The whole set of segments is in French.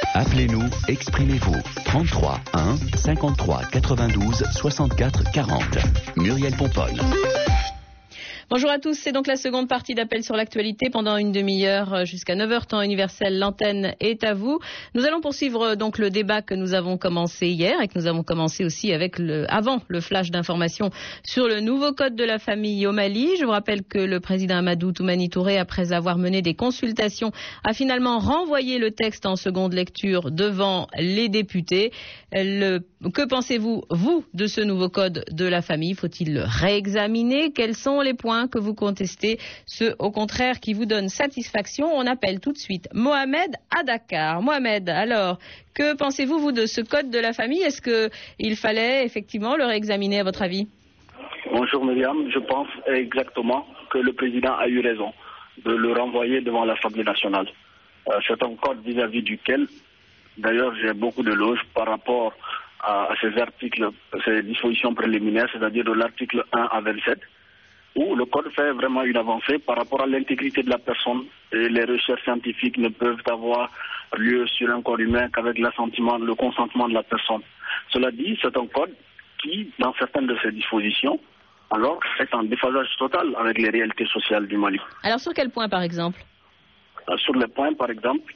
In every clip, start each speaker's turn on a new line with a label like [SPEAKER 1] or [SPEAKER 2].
[SPEAKER 1] Appelez-nous, exprimez-vous. 33 1 53 92 64 40. Muriel Pompone.
[SPEAKER 2] Bonjour à tous, c'est donc la seconde partie d'Appel sur l'actualité. Pendant une demi-heure jusqu'à 9h temps universel, l'antenne est à vous. Nous allons poursuivre donc le débat que nous avons commencé hier et que nous avons commencé aussi avant le flash d'information sur le nouveau code de la famille au Mali. Je vous rappelle que le président Amadou Toumani Touré, après avoir mené des consultations, a finalement renvoyé le texte en seconde lecture devant les députés. Que pensez-vous, vous, de ce nouveau code de la famille? Faut-il le réexaminer? Quels sont les points que vous contestez, ceux au contraire qui vous donnent satisfaction? On appelle tout de suite Mohamed à Dakar. Mohamed, alors, que pensez-vous, vous, de ce code de la famille? Est-ce qu'il fallait effectivement le réexaminer à votre avis?
[SPEAKER 3] Bonjour Myriam, je pense exactement que le président a eu raison de le renvoyer devant l'Assemblée nationale. C'est un code vis-à-vis duquel, d'ailleurs, j'ai beaucoup d'éloges par rapport à ces articles, ces dispositions préliminaires, c'est-à-dire de l'article 1 à 27, où le code fait vraiment une avancée par rapport à l'intégrité de la personne et les recherches scientifiques ne peuvent avoir lieu sur un corps humain qu'avec l'assentiment, le consentement de la personne. Cela dit, c'est un code qui, dans certaines de ses dispositions, alors est en déphasage total avec les réalités sociales du Mali.
[SPEAKER 2] Alors sur quel point par exemple?
[SPEAKER 3] Sur les points par exemple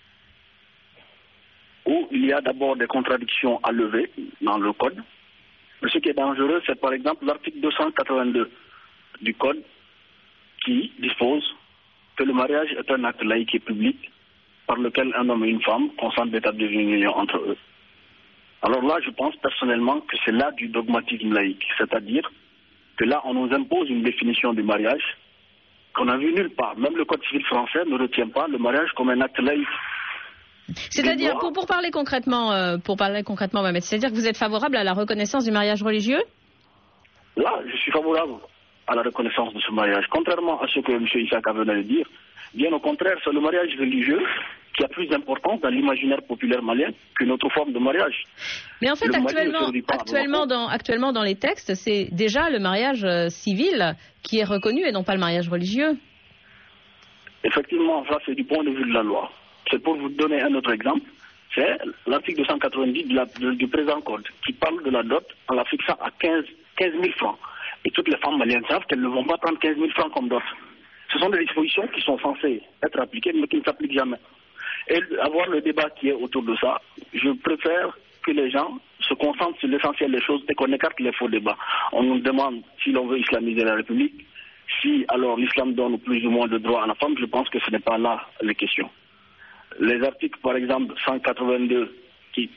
[SPEAKER 3] où il y a d'abord des contradictions à lever dans le code. Mais ce qui est dangereux, c'est par exemple l'article 282 du code qui dispose que le mariage est un acte laïque et public par lequel un homme et une femme consentent d'établir une union entre eux. Alors là, je pense personnellement que c'est là du dogmatisme laïque, c'est-à-dire que là, on nous impose une définition du mariage qu'on n'a vu nulle part. Même le code civil français ne retient pas le mariage comme un acte laïque.
[SPEAKER 2] C'est-à-dire, pour parler concrètement, Mohamed, c'est-à-dire que vous êtes favorable à la reconnaissance du mariage religieux?
[SPEAKER 3] Là, je suis favorable à la reconnaissance de ce mariage. Contrairement à ce que M. Issaka venait de dire, bien au contraire, c'est le mariage religieux qui a plus d'importance dans l'imaginaire populaire malien qu'une autre forme de mariage.
[SPEAKER 2] Mais en fait, actuellement dans les textes, c'est déjà le mariage civil qui est reconnu et non pas le mariage religieux.
[SPEAKER 3] Effectivement, ça c'est du point de vue de la loi. C'est pour vous donner un autre exemple, c'est l'article 290 du présent code qui parle de la dot en la fixant à 15 000 francs. Et toutes les femmes maliennes savent qu'elles ne vont pas prendre 15 000 francs comme dot. Ce sont des dispositions qui sont censées être appliquées mais qui ne s'appliquent jamais. Et avoir le débat qui est autour de ça, je préfère que les gens se concentrent sur l'essentiel des choses et qu'on écarte les faux débats. On nous demande si l'on veut islamiser la République, si alors l'islam donne plus ou moins de droits à la femme, je pense que ce n'est pas là les questions. Les articles, par exemple, 182 qui...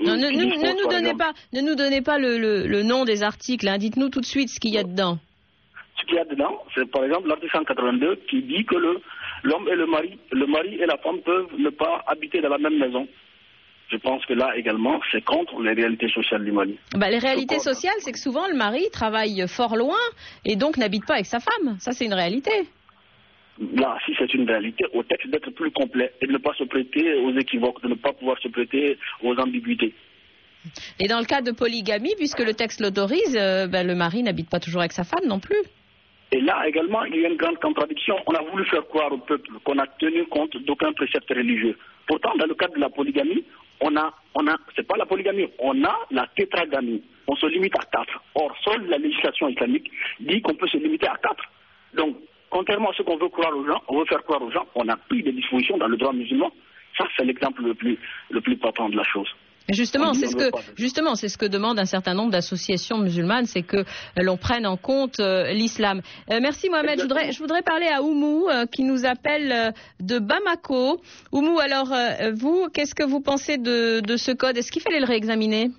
[SPEAKER 2] Ne nous donnez pas le nom des articles, hein. Dites-nous tout de suite ce qu'il y a dedans.
[SPEAKER 3] Ce qu'il y a dedans, c'est par exemple l'article 182 qui dit que l'homme et le mari et la femme peuvent ne pas habiter dans la même maison. Je pense que là également, c'est contre les réalités sociales du Mali.
[SPEAKER 2] Les réalités sociales, c'est que souvent le mari travaille fort loin et donc n'habite pas avec sa femme. Ça, c'est une réalité.
[SPEAKER 3] Là, si c'est une réalité, au texte d'être plus complet et de ne pas se prêter aux équivoques, de ne pas pouvoir se prêter aux ambiguïtés.
[SPEAKER 2] Et dans le cas de polygamie, puisque le texte l'autorise, le mari n'habite pas toujours avec sa femme non plus.
[SPEAKER 3] Et là également, il y a une grande contradiction. On a voulu faire croire au peuple qu'on a tenu compte d'aucun précepte religieux. Pourtant, dans le cadre de la polygamie, c'est pas la polygamie, on a la tétragamie. On se limite à 4. Or, seule la législation islamique dit qu'on peut se limiter à 4. Donc, contrairement à ce qu'on veut croire aux gens, on veut faire croire aux gens, on a pris des dispositions dans le droit musulman. Ça, c'est l'exemple le plus patent de la chose.
[SPEAKER 2] Justement, c'est ce que demande un certain nombre d'associations musulmanes, c'est que l'on prenne en compte l'islam. Merci Mohamed. Je voudrais parler à Oumou qui nous appelle de Bamako. Oumou, alors vous, qu'est-ce que vous pensez de ce code? Est-ce qu'il fallait le réexaminer?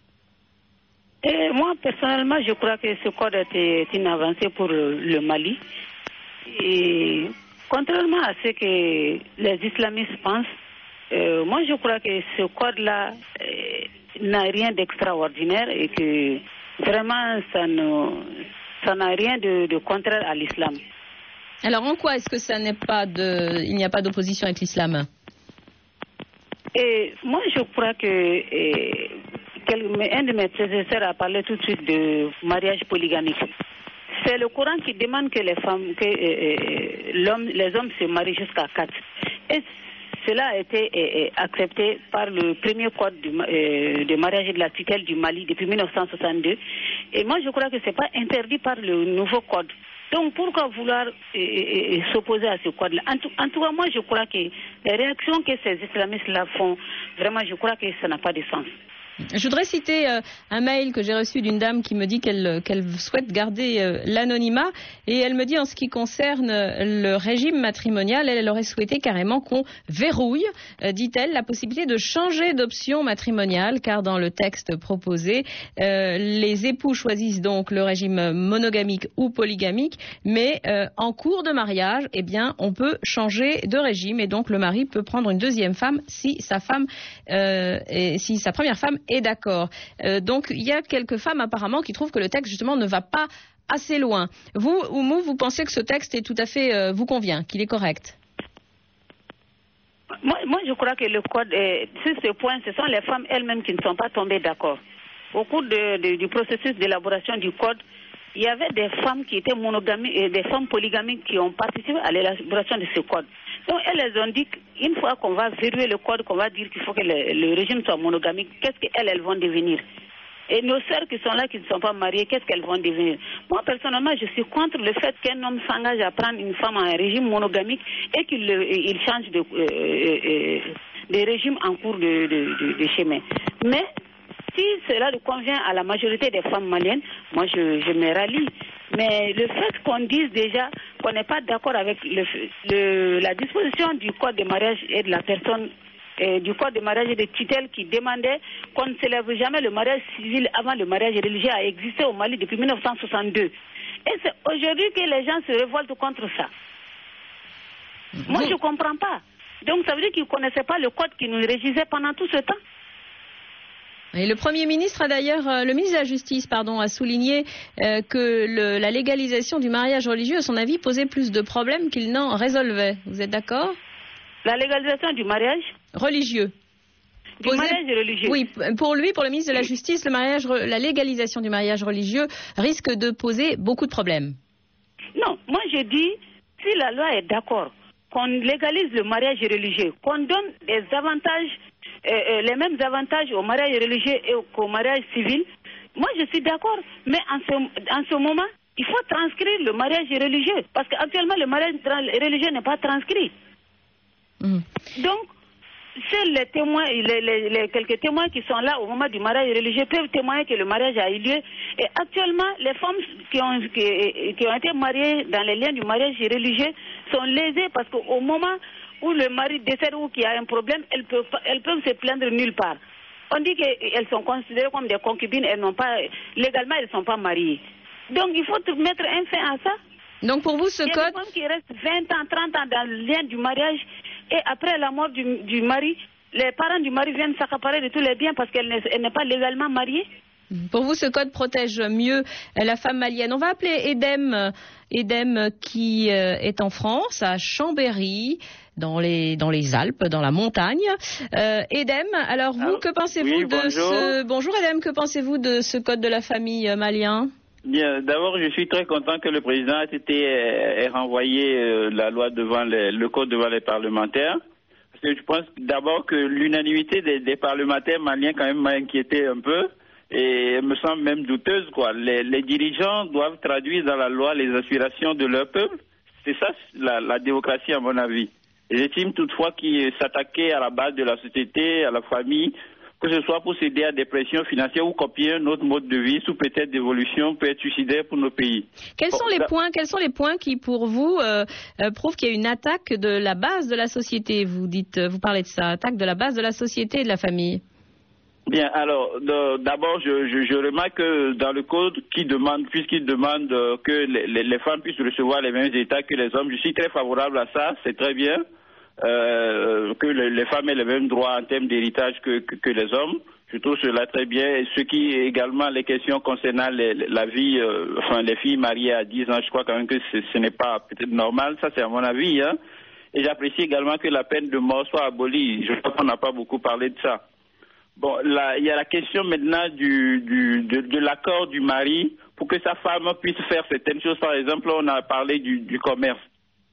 [SPEAKER 4] Moi, personnellement, je crois que ce code était une avancée pour le Mali. Et contrairement à ce que les islamistes pensent, moi je crois que ce code-là n'a rien d'extraordinaire et que vraiment ça n'a rien de contraire à l'islam.
[SPEAKER 2] Alors en quoi est-ce que il n'y a pas d'opposition avec l'islam?
[SPEAKER 4] Et moi je crois que un de mes prédécesseurs a parlé tout de suite de mariage polygamique. C'est le Coran qui demande que les hommes se marient jusqu'à 4. Et cela a été accepté par le premier code de mariage et de la tutelle du Mali depuis 1962. Et moi, je crois que ce n'est pas interdit par le nouveau code. Donc, pourquoi vouloir s'opposer à ce code-là? En tout cas, moi, je crois que les réactions que ces islamistes-là font, vraiment, je crois que ça n'a pas de sens.
[SPEAKER 2] Je voudrais citer un mail que j'ai reçu d'une dame qui me dit qu'elle souhaite garder l'anonymat, et elle me dit en ce qui concerne le régime matrimonial, elle aurait souhaité carrément qu'on verrouille, dit-elle, la possibilité de changer d'option matrimoniale, car dans le texte proposé, les époux choisissent donc le régime monogamique ou polygamique, mais en cours de mariage, eh bien, on peut changer de régime, et donc le mari peut prendre une deuxième femme si sa première femme est d'accord. Donc il y a quelques femmes apparemment qui trouvent que le texte justement ne va pas assez loin. Vous, Oumou, vous pensez que ce texte est tout à fait vous convient, qu'il est correct?
[SPEAKER 4] Moi, je crois que le code, sur ce point, ce sont les femmes elles-mêmes qui ne sont pas tombées d'accord. Au cours du processus d'élaboration du code, il y avait des femmes qui étaient monogamiques et des femmes polygamiques qui ont participé à l'élaboration de ce code. Donc elles ont dit qu'une fois qu'on va verrouiller le code, qu'on va dire qu'il faut que le régime soit monogamique, qu'est-ce qu'elles vont devenir? Et nos sœurs qui sont là, qui ne sont pas mariées, qu'est-ce qu'elles vont devenir? Moi, personnellement, je suis contre le fait qu'un homme s'engage à prendre une femme en régime monogamique et qu'il change de régime en cours de chemin. Mais si cela convient à la majorité des femmes maliennes, moi je me rallie. Mais le fait qu'on dise déjà qu'on n'est pas d'accord avec la disposition du code de mariage et de la personne, du code de mariage et de tutelle qui demandait qu'on ne célèbre jamais le mariage civil avant le mariage religieux a existé au Mali depuis 1962. Et c'est aujourd'hui que les gens se révoltent contre ça. Moi je ne comprends pas. Donc ça veut dire qu'ils ne connaissaient pas le code qui nous régissait pendant tout ce temps.
[SPEAKER 2] Et le Premier ministre a d'ailleurs, le ministre de la Justice, a souligné que la légalisation du mariage religieux, à son avis, posait plus de problèmes qu'il n'en résolvait. Vous êtes d'accord?
[SPEAKER 4] La légalisation du mariage
[SPEAKER 2] religieux.
[SPEAKER 4] Mariage religieux.
[SPEAKER 2] Oui, pour lui, pour le ministre de la Justice, la légalisation du mariage religieux risque de poser beaucoup de problèmes.
[SPEAKER 4] Non, moi je dis, si la loi est d'accord, qu'on légalise le mariage religieux, qu'on donne des avantages, les mêmes avantages au mariage religieux et au mariage civil, moi je suis d'accord. Mais en ce moment, il faut transcrire le mariage religieux. Parce qu'actuellement, le mariage religieux n'est pas transcrit. Donc, seuls les témoins, les quelques témoins qui sont là au moment du mariage religieux peuvent témoigner que le mariage a eu lieu. Et actuellement, les femmes qui ont été mariées dans les liens du mariage religieux sont lésées parce qu'au moment où le mari décède ou qu'il y a un problème, elles peuvent se plaindre nulle part. On dit qu'elles sont considérées comme des concubines, légalement elles ne sont pas mariées. Donc il faut mettre un fin à ça.
[SPEAKER 2] Donc pour vous, ce code... Il y a
[SPEAKER 4] des femmes qui restent 20 ans, 30 ans dans le lien du mariage et après la mort du mari, les parents du mari viennent s'accaparer de tous les biens parce qu'elle n'est pas légalement mariée.
[SPEAKER 2] Pour vous, ce code protège mieux la femme malienne. On va appeler Edem qui est en France, à Chambéry, dans les Alpes, dans la montagne. Edem, alors vous, que pensez-vous Bonjour Edem, que pensez-vous de ce code de la famille malien?
[SPEAKER 5] Bien, d'abord, je suis très content que le président ait renvoyé la loi le code devant les parlementaires. Parce que je pense d'abord que l'unanimité des parlementaires maliens quand même m'a inquiété un peu. Et me semble même douteuse, quoi. Les dirigeants doivent traduire dans la loi les aspirations de leur peuple. C'est ça la démocratie, à mon avis. Et j'estime toutefois qu'ils s'attaquaient à la base de la société, à la famille, que ce soit pour céder à des pressions financières ou copier un autre mode de vie sous prétexte d'évolution peut être suicidaire pour nos pays.
[SPEAKER 2] Quels sont les points qui, pour vous, prouvent qu'il y a une attaque de la base de la société? Vous parlez de ça, attaque de la base de la société et de la famille.
[SPEAKER 5] Bien, alors, d'abord, je remarque que dans le code puisqu'il demande que les femmes puissent recevoir les mêmes états que les hommes, je suis très favorable à ça, c'est très bien, que les femmes aient les mêmes droits en termes d'héritage que les hommes, je trouve cela très bien, et ce qui est également les questions concernant la vie, les filles mariées à 10 ans, je crois quand même que ce n'est pas peut-être normal, ça c'est à mon avis, hein, et j'apprécie également que la peine de mort soit abolie, je crois qu'on n'a pas beaucoup parlé de ça. Bon, il y a la question maintenant de l'accord du mari pour que sa femme puisse faire certaines choses. Par exemple, on a parlé du commerce.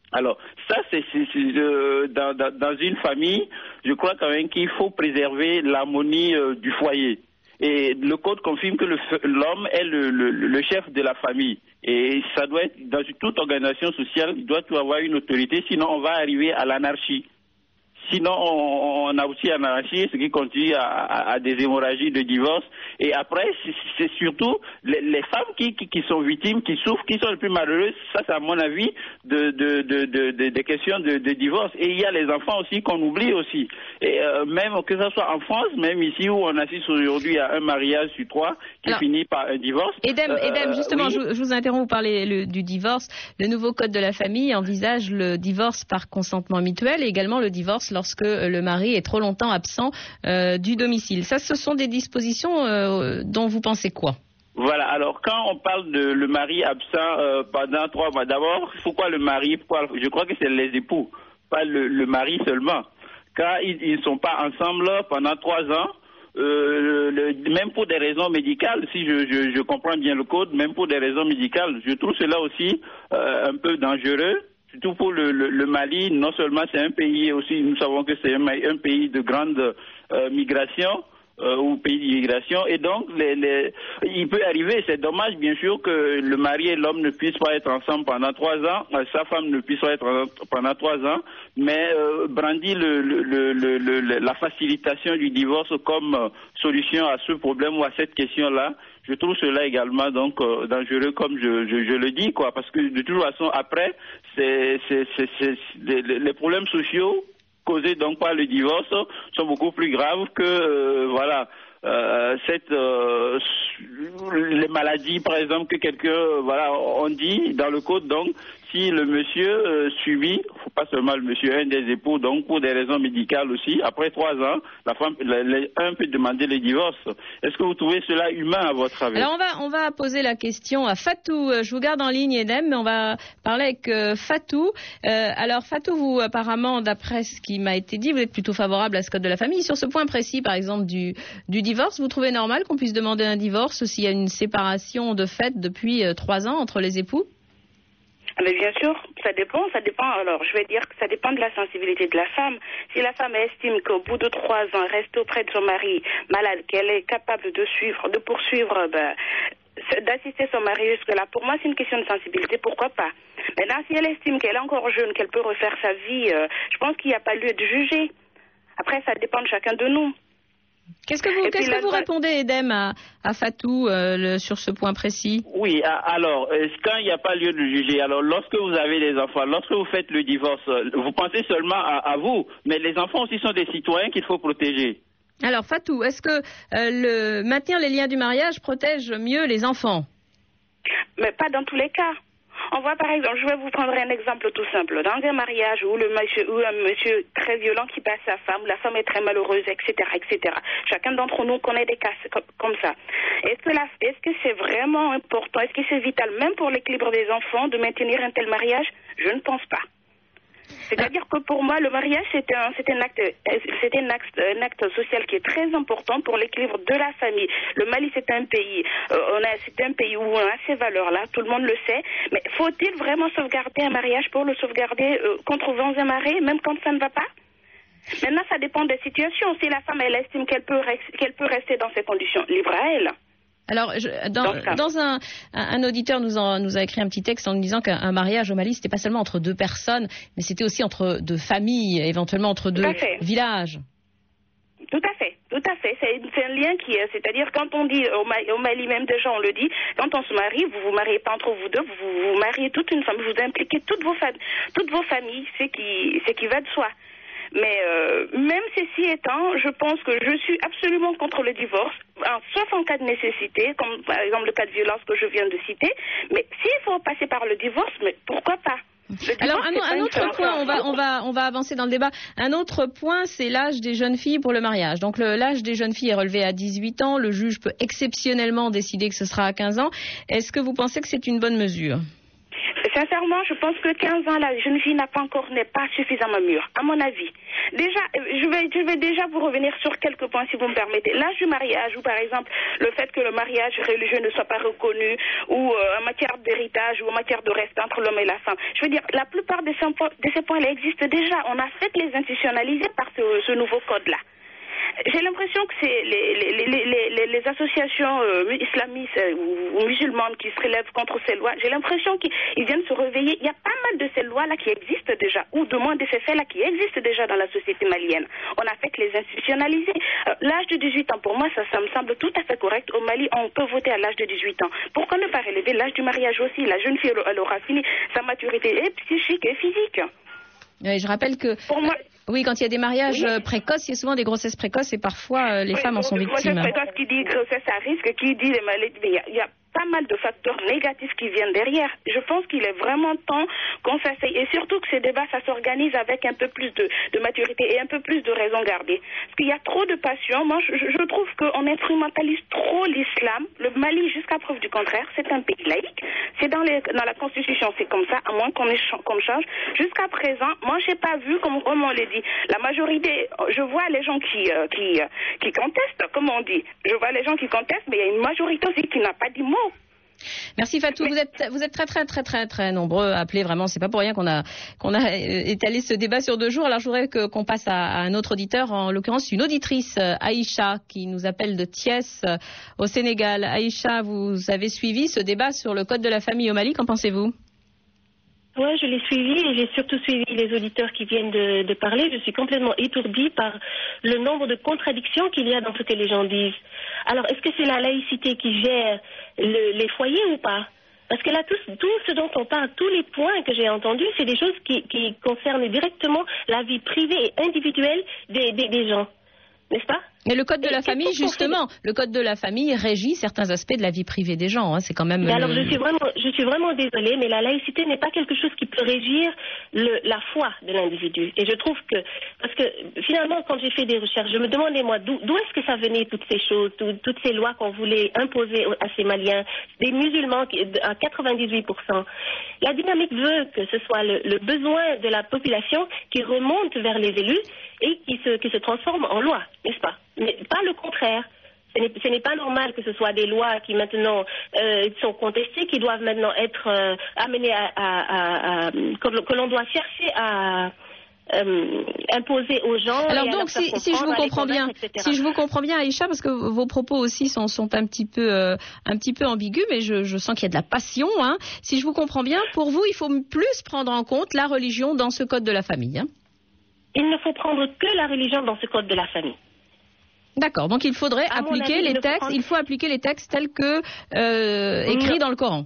[SPEAKER 5] Alors, ça, c'est dans une famille, je crois quand même qu'il faut préserver l'harmonie du foyer. Et le code confirme que l'homme est le chef de la famille. Et ça doit être, dans toute organisation sociale, il doit avoir une autorité, sinon on va arriver à l'anarchie. Sinon, on a aussi l'anarchie, ce qui conduit à des hémorragies de divorce. Et après, c'est surtout les femmes qui sont victimes, qui souffrent, qui sont les plus malheureuses. Ça, c'est à mon avis des questions de divorce. Et il y a les enfants aussi qu'on oublie aussi. Et même que ce soit en France, même ici où on assiste aujourd'hui à un mariage sur 3 qui finit par un divorce.
[SPEAKER 2] Edem, justement, oui. je vous interromps, vous parlez du divorce. Le nouveau code de la famille envisage le divorce par consentement mutuel et également le divorce lorsque le mari est trop longtemps absent du domicile. Ça, ce sont des dispositions dont vous pensez quoi?
[SPEAKER 5] Voilà, alors quand on parle de le mari absent pendant 3 mois, d'abord, pourquoi le mari? Je crois que c'est les époux, pas le mari seulement. Quand ils ne sont pas ensemble pendant 3 ans, même pour des raisons médicales, si je comprends bien le code, même pour des raisons médicales, je trouve cela aussi un peu dangereux. Surtout pour le Mali, non seulement c'est un pays aussi, nous savons que c'est un pays de grande migration, ou pays d'immigration, et donc il peut arriver, c'est dommage bien sûr que le mari et l'homme ne puissent pas être ensemble pendant 3 ans, sa femme ne puisse pas être pendant 3 ans, mais brandir la facilitation du divorce comme solution à ce problème ou à cette question-là, je trouve cela également donc dangereux, comme je le dis, quoi, parce que de toute façon après les problèmes sociaux causés donc par le divorce sont beaucoup plus graves que les maladies par exemple que quelqu'un on dit dans le code. Donc si le monsieur subit, pas seulement le monsieur, un des époux, donc pour des raisons médicales aussi, après 3 ans, la femme, un peut demander le divorce. Est-ce que vous trouvez cela humain à votre avis?
[SPEAKER 2] Alors on va poser la question à Fatou. Je vous garde en ligne, Edem, mais on va parler avec Fatou. Alors Fatou, vous apparemment, d'après ce qui m'a été dit, vous êtes plutôt favorable à ce code de la famille. Sur ce point précis, par exemple, du divorce, vous trouvez normal qu'on puisse demander un divorce s'il y a une séparation de fait depuis 3 ans entre les époux?
[SPEAKER 6] Mais bien sûr, ça dépend. Alors, je vais dire que ça dépend de la sensibilité de la femme. Si la femme estime qu'au bout de 3 ans, reste auprès de son mari malade, qu'elle est capable de poursuivre, d'assister son mari jusque-là, pour moi, c'est une question de sensibilité. Pourquoi pas? Maintenant, si elle estime qu'elle est encore jeune, qu'elle peut refaire sa vie, je pense qu'il n'y a pas lieu de juger. Après, ça dépend de chacun de nous.
[SPEAKER 2] Qu'est-ce que vous répondez, Edem, à Fatou sur ce point précis?
[SPEAKER 5] Oui, alors, quand il n'y a pas lieu de juger, alors lorsque vous avez des enfants, lorsque vous faites le divorce, vous pensez seulement à vous, mais les enfants aussi sont des citoyens qu'il faut protéger.
[SPEAKER 2] Alors, Fatou, est-ce que maintenir les liens du mariage protège mieux les enfants?
[SPEAKER 6] Mais pas dans tous les cas. On voit par exemple, je vais vous prendre un exemple tout simple. Dans un mariage où un monsieur très violent qui bat sa femme, la femme est très malheureuse, etc., etc. Chacun d'entre nous connaît des cas comme ça. Est-ce que c'est vraiment important, est-ce que c'est vital, même pour l'équilibre des enfants, de maintenir un tel mariage? Je ne pense pas. C'est-à-dire que pour moi, le mariage, c'est un acte social qui est très important pour l'équilibre de la famille. Le Mali, c'est un pays où on a ces valeurs-là, tout le monde le sait. Mais faut-il vraiment sauvegarder un mariage pour le sauvegarder contre vents et marées, même quand ça ne va pas? Maintenant, ça dépend des situations. Si la femme, elle estime qu'elle peut rester dans ces conditions, libre à elle.
[SPEAKER 2] Alors, un auditeur nous a écrit un petit texte en nous disant qu'un mariage au Mali, c'était pas seulement entre 2 personnes, mais c'était aussi entre 2 familles, éventuellement entre 2 villages.
[SPEAKER 6] Tout à fait. C'est un lien c'est-à-dire quand on dit au Mali même déjà on le dit, quand on se marie, vous mariez pas entre vous deux, vous mariez toute une famille, vous impliquez toutes vos familles, c'est qui va de soi. Mais même ceci étant, je pense que je suis absolument contre le divorce, sauf en cas de nécessité, comme par exemple le cas de violence que je viens de citer. Mais s'il faut passer par le divorce, mais pourquoi pas?
[SPEAKER 2] Alors un autre point, on va avancer dans le débat. Un autre point, c'est l'âge des jeunes filles pour le mariage. Donc l'âge des jeunes filles est relevé à 18 ans. Le juge peut exceptionnellement décider que ce sera à 15 ans. Est-ce que vous pensez que c'est une bonne mesure?
[SPEAKER 6] Sincèrement, je pense que 15 ans, la jeune fille n'est pas suffisamment mûre, à mon avis. Déjà, je vais déjà vous revenir sur quelques points, si vous me permettez. L'âge du mariage, ou par exemple, le fait que le mariage religieux ne soit pas reconnu, ou en matière d'héritage, ou en matière de respect entre l'homme et la femme. Je veux dire, la plupart de ces points-là existent déjà. On a fait les institutionnaliser par ce nouveau code-là. J'ai l'impression que c'est les associations islamistes ou musulmanes qui se relèvent contre ces lois. J'ai l'impression qu'ils viennent se réveiller. Il y a pas mal de ces lois-là qui existent déjà, ou de moins de ces faits-là qui existent déjà dans la société malienne. On a fait que les institutionnaliser. L'âge de 18 ans, pour moi, ça me semble tout à fait correct. Au Mali, on peut voter à l'âge de 18 ans. Pourquoi ne pas relever l'âge du mariage aussi? La jeune fille, elle aura fini sa maturité et psychique et physique.
[SPEAKER 2] Oui, je rappelle que pour moi, oui, quand il y a des mariages précoces, il y a souvent des grossesses précoces et parfois les femmes en sont victimes.
[SPEAKER 6] Grossesse précoce, qui dit grossesse à risque, qui dit les maladies, il y a pas mal de facteurs négatifs qui viennent derrière. Je pense qu'il est vraiment temps qu'on s'asseye et surtout que ces débats, ça s'organise avec un peu plus de maturité et un peu plus de raison gardée. Parce qu'il y a trop de passion. Moi, je trouve qu'on instrumentalise trop l'islam. Le Mali, jusqu'à preuve du contraire, c'est un pays laïque. C'est dans la Constitution, c'est comme ça, à moins qu'on change. Jusqu'à présent, moi, j'ai pas vu, comme on l'a dit, la majorité, je vois les gens qui contestent, comme on dit. Je vois les gens qui contestent, mais il y a une majorité aussi qui n'a pas dit mot.
[SPEAKER 2] Merci Fatou, vous êtes très nombreux à appeler, vraiment, c'est pas pour rien qu'on a étalé ce débat sur 2 jours. Alors je voudrais qu'on passe à un autre auditeur, en l'occurrence une auditrice, Aïcha, qui nous appelle de Thiès au Sénégal. Aïcha, vous avez suivi ce débat sur le code de la famille au Mali, qu'en pensez-vous?
[SPEAKER 7] Oui, je l'ai suivi et j'ai surtout suivi les auditeurs qui viennent de parler. Je suis complètement étourdie par le nombre de contradictions qu'il y a dans ce que les gens disent. Alors, est-ce que c'est la laïcité qui gère les foyers ou pas? Parce que là, tout ce dont on parle, tous les points que j'ai entendus, c'est des choses qui concernent directement la vie privée et individuelle des gens. N'est-ce pas?
[SPEAKER 2] Mais le code de la famille, justement, le code de la famille régit certains aspects de la vie privée des gens. Hein. C'est quand même.
[SPEAKER 7] Alors je suis vraiment désolée, mais la laïcité n'est pas quelque chose qui peut régir la foi de l'individu. Et je trouve parce que finalement, quand j'ai fait des recherches, je me demandais moi d'où est-ce que ça venait toutes ces choses, toutes ces lois qu'on voulait imposer à ces Maliens, des musulmans à 98%. La dynamique veut que ce soit le besoin de la population qui remonte vers les élus et qui se transforme en loi, n'est-ce pas? Mais pas le contraire. Ce n'est pas normal que ce soit des lois qui maintenant sont contestées, qui doivent maintenant être amenées que l'on doit chercher à imposer aux gens.
[SPEAKER 2] Alors donc, si je vous comprends bien, Aïcha, parce que vos propos aussi sont un petit peu ambigus, mais je sens qu'il y a de la passion. Hein. Si je vous comprends bien, pour vous, il faut plus prendre en compte la religion dans ce code de la famille. Hein.
[SPEAKER 7] Il ne faut prendre que la religion dans ce code de la famille.
[SPEAKER 2] D'accord, donc il faudrait appliquer les textes. Il faut appliquer les textes tels que écrits dans le Coran.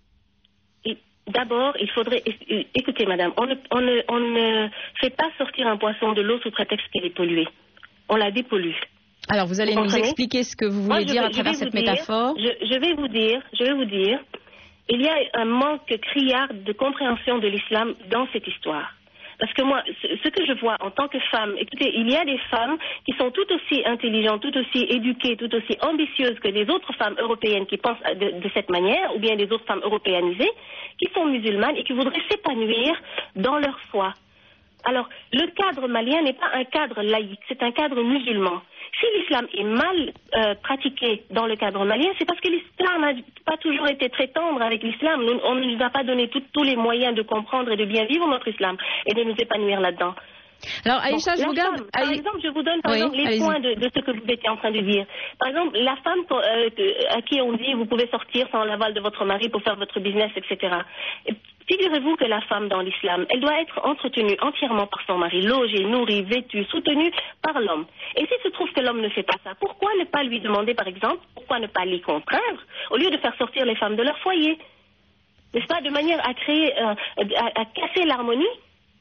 [SPEAKER 7] D'abord, il faudrait. Écoutez, madame, on ne fait pas sortir un poisson de l'eau sous prétexte qu'elle est polluée. On la dépollue.
[SPEAKER 2] Alors, vous allez nous expliquer ce que vous voulez dire à travers cette métaphore.
[SPEAKER 7] Je vais vous dire, il y a un manque criard de compréhension de l'islam dans cette histoire. Parce que moi, ce que je vois en tant que femme, écoutez, il y a des femmes qui sont tout aussi intelligentes, tout aussi éduquées, tout aussi ambitieuses que les autres femmes européennes qui pensent de cette manière, ou bien des autres femmes européanisées, qui sont musulmanes et qui voudraient s'épanouir dans leur foi. Alors, le cadre malien n'est pas un cadre laïque, c'est un cadre musulman. Si l'islam est mal pratiqué dans le cadre malien, c'est parce que l'islam n'a pas toujours été très tendre avec l'islam. On ne nous a pas donné tous les moyens de comprendre et de bien vivre notre islam et de nous épanouir là-dedans.
[SPEAKER 2] Alors, Aïcha, je vous garde.
[SPEAKER 7] Par exemple, je vous donne les points de ce que vous étiez en train de dire. Par exemple, la femme à qui on dit vous pouvez sortir sans l'aval de votre mari pour faire votre business, etc. Figurez-vous que la femme dans l'islam, elle doit être entretenue entièrement par son mari, logée, nourrie, vêtue, soutenue par l'homme. Et s'il se trouve que l'homme ne fait pas ça, pourquoi ne pas lui demander, par exemple, pourquoi ne pas les contraindre, au lieu de faire sortir les femmes de leur foyer? N'est-ce pas, de manière à créer, à casser l'harmonie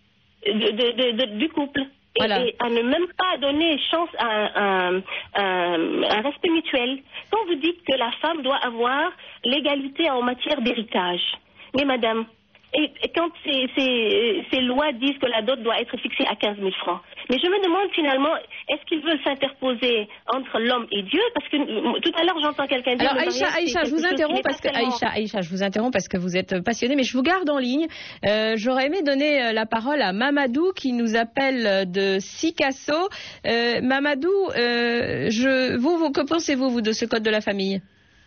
[SPEAKER 7] du couple. Voilà. Et à ne même pas donner chance à un respect mutuel. Quand vous dites que la femme doit avoir l'égalité en matière d'héritage, mais madame, et quand ces lois disent que la dot doit être fixée à 15 000 francs, mais je me demande finalement, est-ce qu'ils veulent s'interposer entre l'homme et Dieu? Parce que tout à l'heure, j'entends quelqu'un dire...
[SPEAKER 2] Alors Aïcha, je vous interromps parce que Aïcha, je vous interromps parce que vous êtes passionnée, mais je vous garde en ligne. J'aurais aimé donner la parole à Mamadou qui nous appelle de Sikasso. Mamadou, que pensez-vous, vous, de ce code de la famille?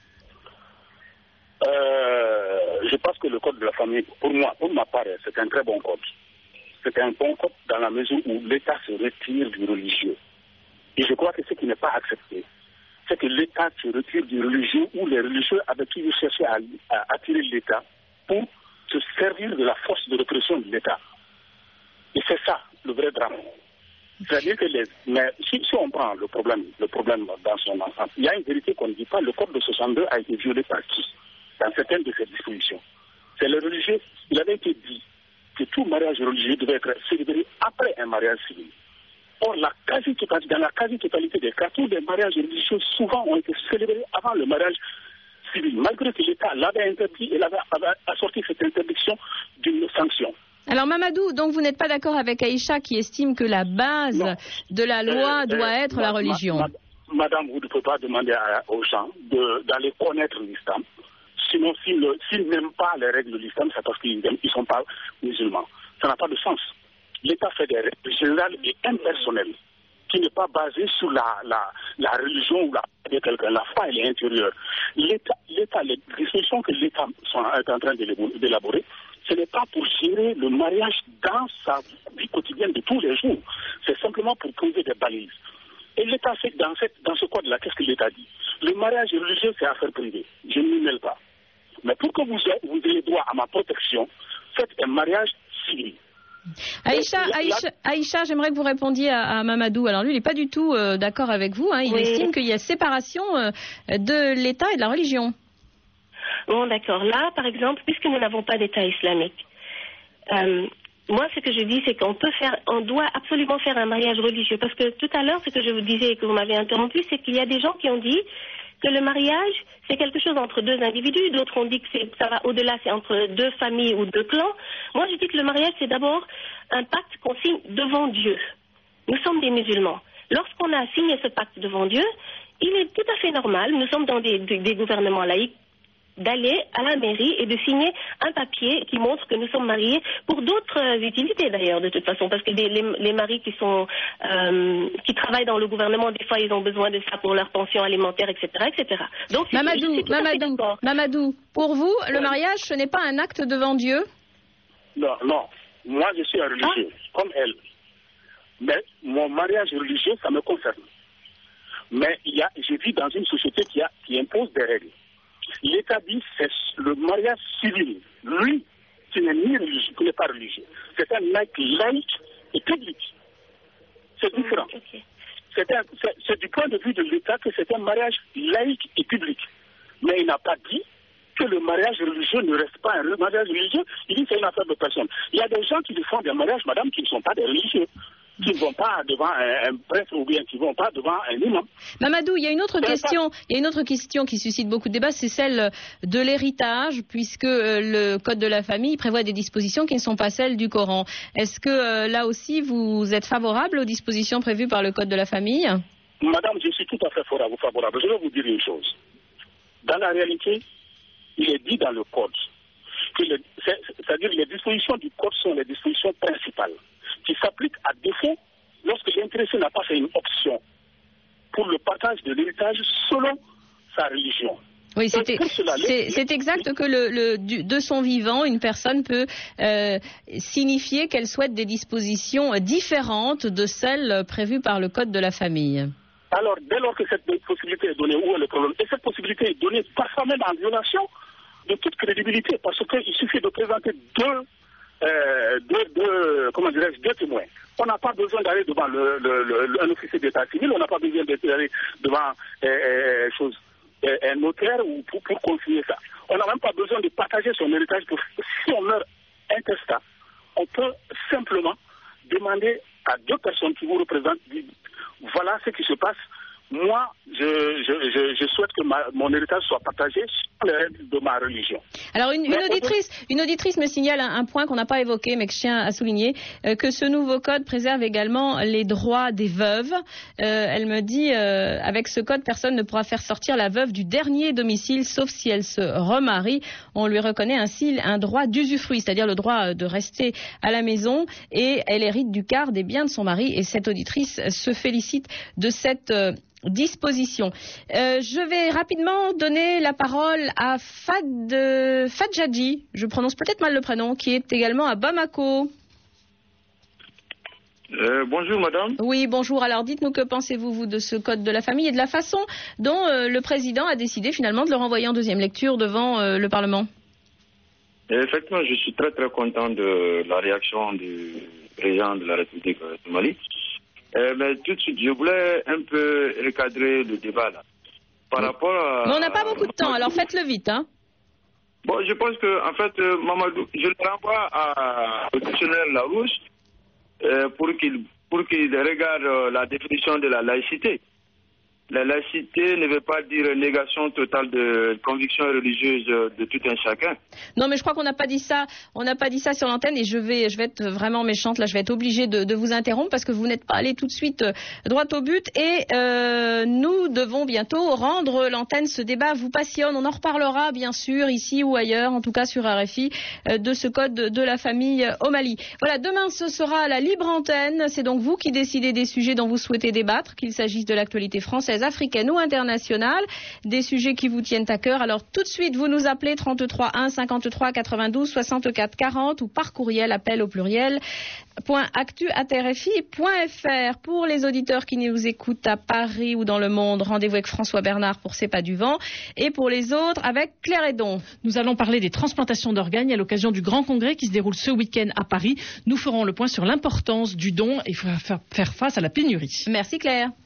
[SPEAKER 3] Je pense que le code de la famille, pour ma part, c'est un très bon code. C'est un bon code dans la mesure où l'État se retire du religieux. Et je crois que ce qui n'est pas accepté, c'est que l'État se retire du religieux ou les religieux avec qui vous cherchez à attirer l'État pour se servir de la force de répression de l'État. Et c'est ça, le vrai drame. C'est-à-dire que mais si on prend le problème dans son ensemble, il y a une vérité qu'on ne dit pas. Le code de 62 a été violé par qui? Dans certaines de ses dispositions. C'est le religieux. Il avait été dit que tout mariage religieux devait être célébré après un mariage civil. Or, dans la quasi-totalité des cas, tous les mariages religieux souvent ont été célébrés avant le mariage civil, malgré que l'État l'avait interdit et avait assorti cette interdiction d'une sanction.
[SPEAKER 2] Alors Mamadou, donc vous n'êtes pas d'accord avec Aïcha qui estime que la base de la loi doit être la religion?
[SPEAKER 3] Madame, vous ne pouvez pas demander aux gens d'aller connaître l'islam. Sinon, s'ils n'aiment pas les règles de l'islam, c'est parce qu'ils ne sont pas musulmans. Ça n'a pas de sens. L'État fait des règles générales et impersonnelles qui n'est pas basée sur la religion ou la foi de quelqu'un. La foi, elle est intérieure. L'État, les dispositions que l'État est en train d'élaborer, ce n'est pas pour gérer le mariage dans sa vie quotidienne de tous les jours. C'est simplement pour poser des balises. Et l'État fait dans ce code-là, qu'est-ce que l'État dit? Le mariage religieux, c'est affaire privée. Je ne m'y mêle pas. Mais pour que vous ayez droit à ma protection, faites un mariage civil.
[SPEAKER 2] Aïcha, j'aimerais que vous répondiez à Mamadou. Alors lui, il n'est pas du tout d'accord avec vous. Il estime qu'il y a séparation de l'État et de la religion.
[SPEAKER 7] Bon, d'accord. Là, par exemple, puisque nous n'avons pas d'État islamique, moi, ce que je dis, c'est on doit absolument faire un mariage religieux. Parce que tout à l'heure, ce que je vous disais et que vous m'avez interrompu, c'est qu'il y a des gens qui ont dit que le mariage, c'est quelque chose entre deux individus. D'autres ont dit que ça va au-delà, c'est entre deux familles ou deux clans. Moi, je dis que le mariage, c'est d'abord un pacte qu'on signe devant Dieu. Nous sommes des musulmans. Lorsqu'on a signé ce pacte devant Dieu, il est tout à fait normal, nous sommes dans des gouvernements laïcs, d'aller à la mairie et de signer un papier qui montre que nous sommes mariés pour d'autres utilités d'ailleurs de toute façon, parce que les maris qui travaillent dans le gouvernement, des fois ils ont besoin de ça pour leur pension alimentaire, etc. etc. Donc,
[SPEAKER 2] Mamadou, pour vous, le mariage, ce n'est pas un acte devant Dieu?
[SPEAKER 3] Non, moi je suis un religieux, comme elle. Mais mon mariage religieux, ça me concerne. Mais je vis dans une société qui impose des règles. L'État dit c'est le mariage civil. Lui, qui n'est ni religieux, qui n'est pas religieux. C'est un acte laïque et public. C'est différent. Okay. C'est du point de vue de l'État que c'est un mariage laïque et public. Mais il n'a pas dit que le mariage religieux ne reste pas un mariage religieux. Il dit que c'est une affaire de personne. Il y a des gens qui font des mariages, madame, qui ne sont pas des religieux, qui ne vont pas devant un prêtre ou bien qui ne vont pas devant un imam.
[SPEAKER 2] Mamadou, il y a une autre question qui suscite beaucoup de débats, c'est celle de l'héritage, puisque le Code de la famille prévoit des dispositions qui ne sont pas celles du Coran. Est-ce que là aussi vous êtes favorable aux dispositions prévues par le Code de la famille?
[SPEAKER 3] Madame, je suis tout à fait favorable. Je vais vous dire une chose. Dans la réalité, il est dit dans le Code que c'est-à-dire les dispositions du Code sont les dispositions principales qui s'appliquent à défaut lorsque l'intéressé n'a pas fait une option pour le partage de l'héritage selon sa religion.
[SPEAKER 2] Oui, c'est exact que de son vivant, une personne peut signifier qu'elle souhaite des dispositions différentes de celles prévues par le Code de la famille.
[SPEAKER 3] Alors, dès lors que cette possibilité est donnée, où est le problème? Et cette possibilité est donnée parfois même en violation de toute crédibilité, parce qu'il suffit de présenter deux témoins. On n'a pas besoin d'aller devant un officier d'état civil, on n'a pas besoin d'aller devant un notaire ou pour consigner ça. On n'a même pas besoin de partager son héritage. Si on meurt intestat, on peut simplement demander à deux personnes qui vous représentent, voilà ce qui se passe. Moi, je souhaite que mon héritage soit partagé sur les règles de ma religion.
[SPEAKER 2] Alors une auditrice me signale un point qu'on n'a pas évoqué, mais que je tiens à souligner, que ce nouveau code préserve également les droits des veuves. Elle me dit, avec ce code, personne ne pourra faire sortir la veuve du dernier domicile, sauf si elle se remarie. On lui reconnaît ainsi un droit d'usufruit, c'est-à-dire le droit de rester à la maison, et elle hérite du quart des biens de son mari. Et cette auditrice se félicite de cette disposition. Je vais rapidement donner la parole à Fadjadji, je prononce peut-être mal le prénom, qui est également à Bamako.
[SPEAKER 8] Bonjour madame.
[SPEAKER 2] Oui, bonjour. Alors dites-nous, que pensez-vous, vous, de ce code de la famille et de la façon dont le président a décidé finalement de le renvoyer en deuxième lecture devant le Parlement?
[SPEAKER 8] Effectivement, je suis très très content de la réaction du président de la République du Mali. Mais tout de suite, je voulais un peu recadrer le débat là. Par rapport à...
[SPEAKER 2] Mais on n'a pas beaucoup de temps, alors faites-le vite, hein.
[SPEAKER 8] Bon, je pense que, en fait, Mamadou, je le renvoie au dictionnaire Larousse pour qu'il regarde la définition de la laïcité. La laïcité ne veut pas dire négation totale de convictions religieuses de tout un chacun.
[SPEAKER 2] Non, mais je crois qu'on n'a pas dit ça. On n'a pas dit ça sur l'antenne, et je vais être vraiment méchante. Là, je vais être obligée de vous interrompre parce que vous n'êtes pas allé tout de suite droit au but. Et nous devons bientôt rendre l'antenne. Ce débat vous passionne. On en reparlera bien sûr ici ou ailleurs, en tout cas sur RFI, de ce code de la famille au Mali. Voilà, demain ce sera la libre antenne. C'est donc vous qui décidez des sujets dont vous souhaitez débattre, qu'il s'agisse de l'actualité française, africaine ou internationale, des sujets qui vous tiennent à cœur. Alors tout de suite, vous nous appelez 33 1 53 92 64 40 ou par courriel, appel au pluriel .actu@rfi.fr. Pour les auditeurs qui nous écoutent à Paris ou dans le monde, rendez-vous avec François Bernard pour C'est pas du vent, et pour les autres avec Claire Hédon.
[SPEAKER 9] Nous allons parler des transplantations d'organes à l'occasion du grand congrès qui se déroule ce week-end à Paris. Nous ferons le point sur l'importance du don et faire face à la pénurie.
[SPEAKER 2] Merci Claire.